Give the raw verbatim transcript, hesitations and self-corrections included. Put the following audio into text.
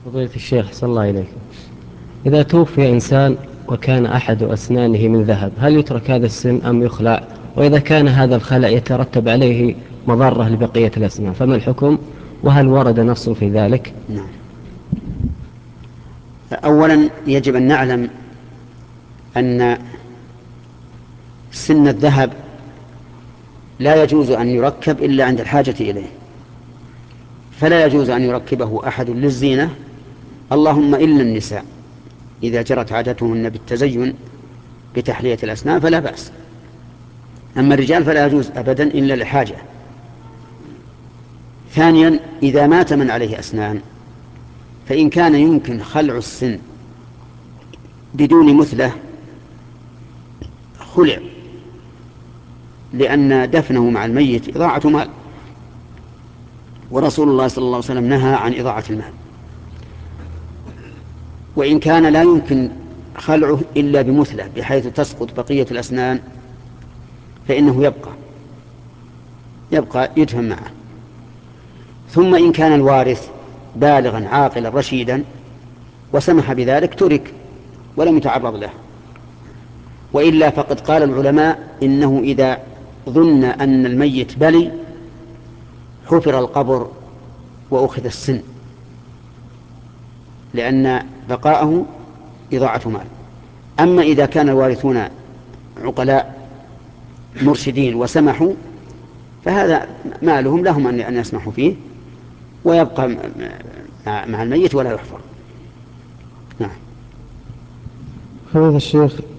فضيلة الشيخ صلى الله عليكم، إذا توفي إنسان وكان أحد أسنانه من ذهب هل يترك هذا السن أم يخلع؟ وإذا كان هذا الخلع يترتب عليه مضرة لبقية الأسنان فما الحكم؟ وهل ورد نص في ذلك؟ نعم. أولا يجب أن نعلم أن سن الذهب لا يجوز أن يركب إلا عند الحاجة إليه، فلا يجوز أن يركبه أحد للزينة، اللهم إلا النساء إذا جرت عادتهن بالتزين بتحلية الأسنان فلا بأس، أما الرجال فلا يجوز أبدا إلا لحاجة. ثانيا إذا مات من عليه أسنان فإن كان يمكن خلع السن بدون مثلة خلع، لأن دفنه مع الميت إضاعة مال، ورسول الله صلى الله عليه وسلم نهى عن إضاعة المال. وإن كان لا يمكن خلعه إلا بمثلة بحيث تسقط بقية الأسنان فإنه يبقى يبقى يدفن معه. ثم إن كان الوارث بالغا عاقلا رشيدا وسمح بذلك ترك ولم يتعرض له، وإلا فقد قال العلماء إنه إذا ظن أن الميت بلي حفر القبر وأخذ السن، لأن بقاءه إضاعة مال. أما إذا كان الوارثون عقلاء مرشدين وسمحوا فهذا مالهم لهم أن يسمحوا فيه ويبقى مع الميت ولا يحفر. نعم. فضيلة الشيخ